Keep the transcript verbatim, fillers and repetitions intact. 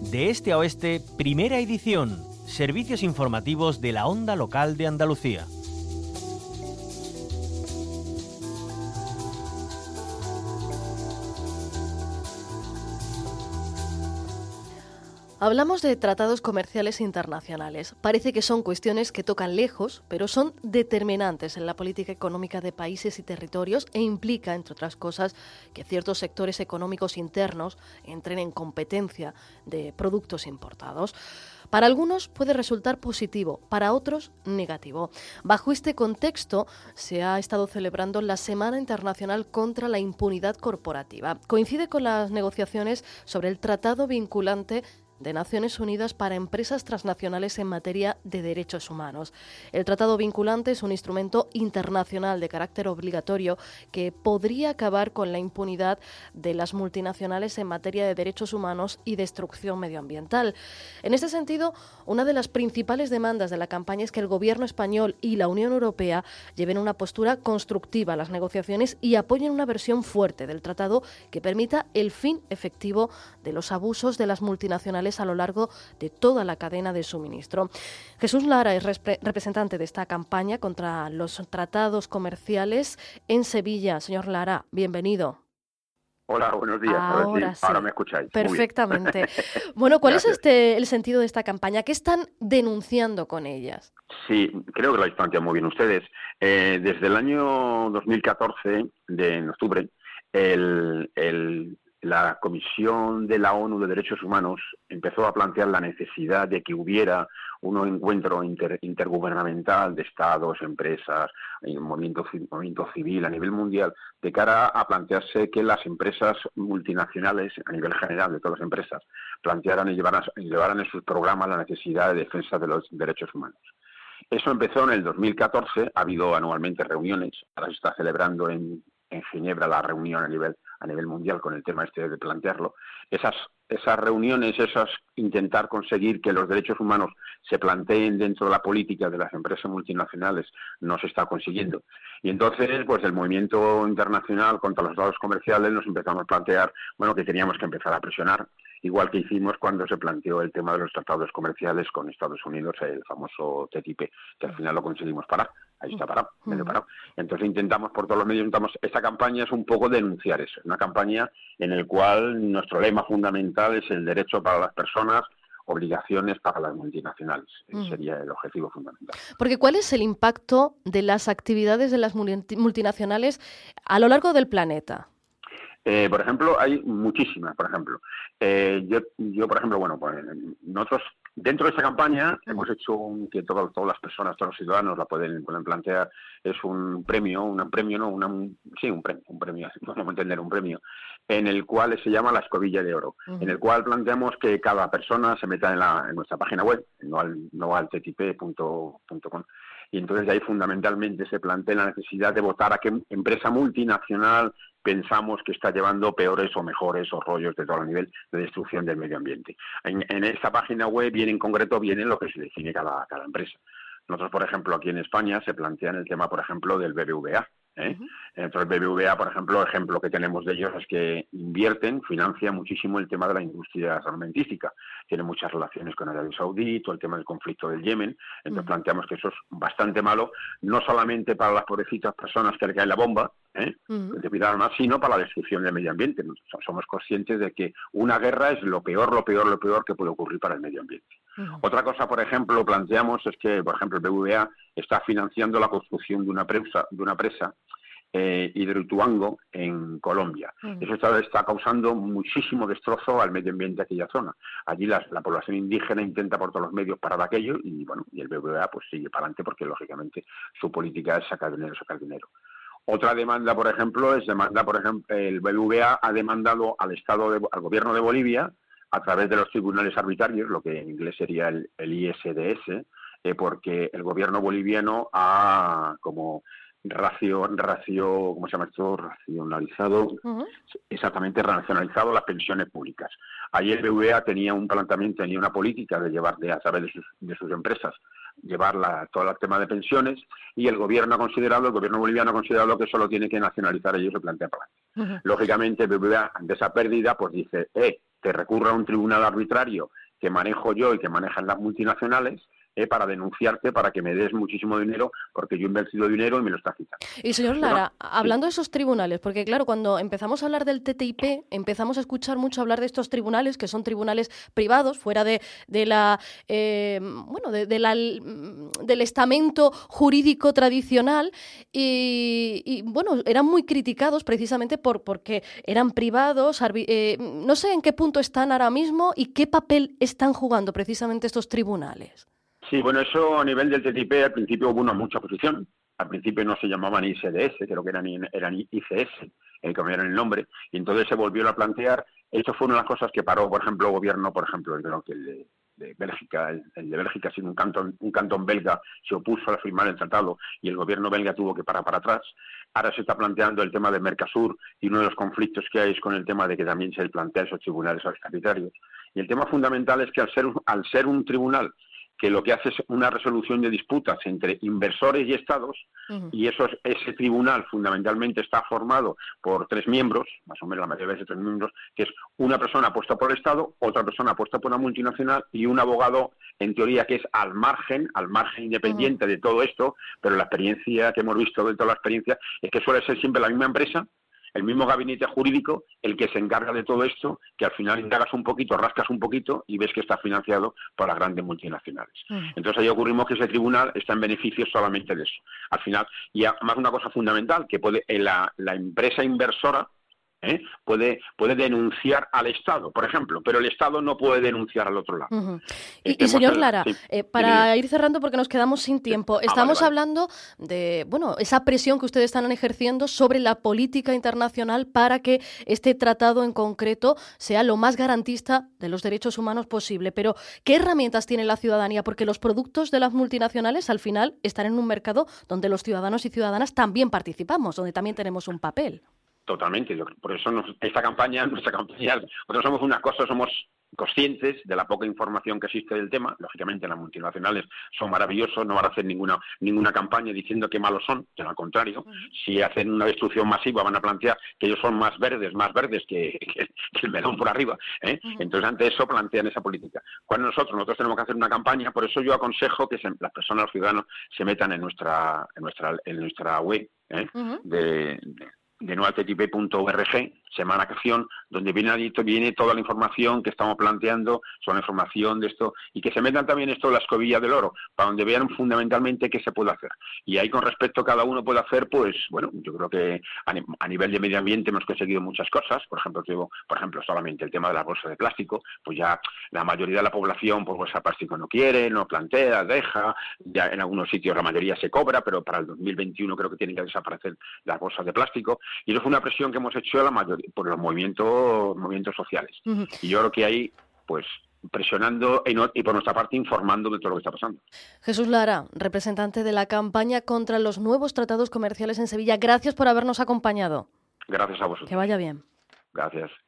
De este a oeste, primera edición. Servicios informativos de la Onda Local de Andalucía. Hablamos de tratados comerciales internacionales. Parece que son cuestiones que tocan lejos, pero son determinantes en la política económica de países y territorios e implica, entre otras cosas, que ciertos sectores económicos internos entren en competencia de productos importados. Para algunos puede resultar positivo, para otros negativo. Bajo este contexto se ha estado celebrando la Semana Internacional contra la Impunidad Corporativa. Coincide con las negociaciones sobre el tratado vinculante de Naciones Unidas para empresas transnacionales en materia de derechos humanos. El tratado vinculante es un instrumento internacional de carácter obligatorio que podría acabar con la impunidad de las multinacionales en materia de derechos humanos y destrucción medioambiental. En este sentido, una de las principales demandas de la campaña es que el Gobierno español y la Unión Europea lleven una postura constructiva a las negociaciones y apoyen una versión fuerte del tratado que permita el fin efectivo de los abusos de las multinacionales a lo largo de toda la cadena de suministro. Jesús Lara es repre- representante de esta campaña contra los tratados comerciales en Sevilla. Señor Lara, bienvenido. Hola, buenos días. Ahora, a ver si sí. ahora me escucháis. Perfectamente. Bueno, ¿cuál Gracias. es este el sentido de esta campaña? ¿Qué están denunciando con ellas? Sí, creo que lo habéis planteado muy bien ustedes. Eh, desde el año dos mil catorce, de, en octubre, el, el, la Comisión de la ONU de Derechos Humanos empezó a plantear la necesidad de que hubiera un encuentro inter, intergubernamental de estados, empresas, movimiento, movimiento civil a nivel mundial, de cara a plantearse que las empresas multinacionales, a nivel general de todas las empresas, plantearan y llevaran, llevaran en sus programas la necesidad de defensa de los derechos humanos. Eso empezó en el dos mil catorce, ha habido anualmente reuniones, ahora se está celebrando en, en Ginebra la reunión a nivel a nivel mundial con el tema este de plantearlo. Esas esas reuniones, esas intentar conseguir que los derechos humanos se planteen dentro de la política de las empresas multinacionales no se está consiguiendo. Y entonces, pues el movimiento internacional contra los tratados comerciales nos empezamos a plantear, bueno, que teníamos que empezar a presionar, igual que hicimos cuando se planteó el tema de los tratados comerciales con Estados Unidos, el famoso T T I P, que al final lo conseguimos parar. Ahí está parado, medio parado. Entonces intentamos por todos los medios, intentamos, esta campaña es un poco denunciar eso, una campaña en la cual nuestro lema fundamental es el derecho para las personas, obligaciones para las multinacionales. Ese Mm. sería el objetivo fundamental. Porque ¿cuál es el impacto de las actividades de las multi- multinacionales a lo largo del planeta? Eh, por ejemplo, hay muchísimas, por ejemplo. Eh, yo, yo, por ejemplo, bueno, pues nosotros dentro de esta campaña mm. hemos hecho un, que todo, todas las personas, todos los ciudadanos la pueden, pueden plantear, es un premio, un premio, no, una, un, sí, un premio, un premio, así podemos entender un premio, en el cual se llama la escobilla de oro, uh-huh. en el cual planteamos que cada persona se meta en, la, en nuestra página web, no al, no al t t p punto com, y entonces de ahí fundamentalmente se plantea la necesidad de votar a qué empresa multinacional pensamos que está llevando peores o mejores o rollos de todo el nivel de destrucción del medio ambiente. En, en esta página web viene en concreto viene lo que se define cada, cada empresa. Nosotros, por ejemplo, aquí en España se plantea el tema, por ejemplo, del B B V A. ¿eh? Uh-huh. Entonces, el B B V A, por ejemplo, el ejemplo que tenemos de ellos es que invierten, financian muchísimo el tema de la industria armamentística. Tiene muchas relaciones con Arabia Saudí, todo el tema del conflicto del Yemen. Entonces, uh-huh. planteamos que eso es bastante malo, no solamente para las pobrecitas personas que le cae la bomba, ¿eh? uh-huh. de cuidar más, sino para la destrucción del medio ambiente. Nosotros somos conscientes de que una guerra es lo peor, lo peor, lo peor que puede ocurrir para el medio ambiente. Uh-huh. Otra cosa, por ejemplo, planteamos es que, por ejemplo, el B B V A está financiando la construcción de una presa, de una presa eh, Hidroituango en Colombia. Uh-huh. Eso está, está causando muchísimo destrozo al medio ambiente de aquella zona. Allí la, la población indígena intenta por todos los medios parar aquello y, bueno, y el B B V A pues sigue para adelante porque, lógicamente, su política es sacar dinero, sacar dinero. Otra demanda, por ejemplo, es demanda, por ejemplo, el B B V A ha demandado al Estado, de, al gobierno de Bolivia, a través de los tribunales arbitrarios, lo que en inglés sería el, el I S D S, eh, porque el gobierno boliviano ha como racio, racio, ¿cómo se llama esto? Racionalizado, uh-huh. exactamente, racionalizado las pensiones públicas. Allí el B B V A tenía un planteamiento, tenía una política de llevar de, a través de sus, de sus empresas, llevar la, todo el tema de pensiones, y el gobierno ha considerado, el gobierno boliviano ha considerado que solo tiene que nacionalizar, ellos se plantea para uh-huh. Lógicamente el B B V A ante esa pérdida pues dice, eh, te recurra a un tribunal arbitrario que manejo yo y que manejan las multinacionales, Eh, para denunciarte, para que me des muchísimo dinero, porque yo he invertido dinero y me lo estás quitando. Y señor Lara, Pero, hablando sí. de esos tribunales, porque claro, cuando empezamos a hablar del T T I P, empezamos a escuchar mucho hablar de estos tribunales, que son tribunales privados, fuera de, de la eh, bueno, de, de la, del estamento jurídico tradicional, y, y bueno, eran muy criticados precisamente por porque eran privados. Eh, no sé en qué punto están ahora mismo y qué papel están jugando precisamente estos tribunales. Sí, bueno, eso a nivel del T T I P al principio hubo una mucha oposición. Al principio no se llamaban I S D S, creo que eran, eran I C S, eh, cambiaron el nombre, y entonces se volvió a plantear. Eso fue una de las cosas que paró, por ejemplo, el gobierno, por ejemplo, creo que el de, de Bélgica, el, el de Bélgica, sin un cantón, un cantón belga, se opuso a firmar el tratado y el gobierno belga tuvo que parar para atrás. Ahora se está planteando el tema de Mercosur y uno de los conflictos que hay es con el tema de que también se plantea esos tribunales arbitrarios. Y el tema fundamental es que al ser, al ser un tribunal que lo que hace es una resolución de disputas entre inversores y estados, uh-huh. y eso, ese tribunal fundamentalmente está formado por tres miembros, más o menos la mayoría de esos tres miembros, que es una persona apuesta por el Estado, otra persona apuesta por una multinacional y un abogado, en teoría, que es al margen, al margen independiente uh-huh. de todo esto, pero la experiencia que hemos visto de toda la experiencia es que suele ser siempre la misma empresa, el mismo gabinete jurídico, el que se encarga de todo esto, que al final indagas un poquito, rascas un poquito y ves que está financiado por las grandes multinacionales. Mm. Entonces ahí ocurrimos que ese tribunal está en beneficio solamente de eso. Al final, y además una cosa fundamental, que puede la, la empresa inversora ¿eh? puede, puede denunciar al Estado, por ejemplo, pero el Estado no puede denunciar al otro lado. Uh-huh. Y, y señor Lara, sí, eh, para ir cerrando porque nos quedamos sin tiempo, estamos ah, vale, vale. hablando de bueno esa presión que ustedes están ejerciendo sobre la política internacional para que este tratado en concreto sea lo más garantista de los derechos humanos posible. Pero, ¿qué herramientas tiene la ciudadanía? Porque los productos de las multinacionales al final están en un mercado donde los ciudadanos y ciudadanas también participamos, donde también tenemos un papel. Totalmente, por eso nos, esta campaña, nuestra campaña, nosotros somos una cosa, somos conscientes de la poca información que existe del tema. Lógicamente las multinacionales son maravillosos, no van a hacer ninguna ninguna campaña diciendo que malos son, sino al contrario, uh-huh. si hacen una destrucción masiva van a plantear que ellos son más verdes, más verdes que, que, que el melón por arriba, ¿eh? Uh-huh. Entonces ante eso plantean esa política. Cuando nosotros, nosotros tenemos que hacer una campaña, por eso yo aconsejo que se, las personas, los ciudadanos, se metan en nuestra, en nuestra, en nuestra web, ¿eh? Uh-huh. de, de de nuevo T T I P punto org, Semana Acción, donde viene, viene toda la información que estamos planteando sobre la información de esto, y que se metan también esto de la escobilla del oro, para donde vean fundamentalmente qué se puede hacer. Y ahí con respecto a cada uno puede hacer, pues, bueno, yo creo que a, a nivel de medio ambiente hemos conseguido muchas cosas. Por ejemplo, digo, por ejemplo, solamente el tema de las bolsas de plástico, pues ya la mayoría de la población, pues bolsa de plástico no quiere, no plantea, deja, ya en algunos sitios la mayoría se cobra, pero para el dos mil veintiuno creo que tienen que desaparecer las bolsas de plástico. Y eso fue una presión que hemos hecho a la mayoría por los movimientos movimientos sociales. Uh-huh. Y yo creo que ahí, pues, presionando y, no, y por nuestra parte informando de todo lo que está pasando. Jesús Lara, representante de la campaña contra los nuevos tratados comerciales en Sevilla, gracias por habernos acompañado. Gracias a vosotros. Que vaya bien. Gracias.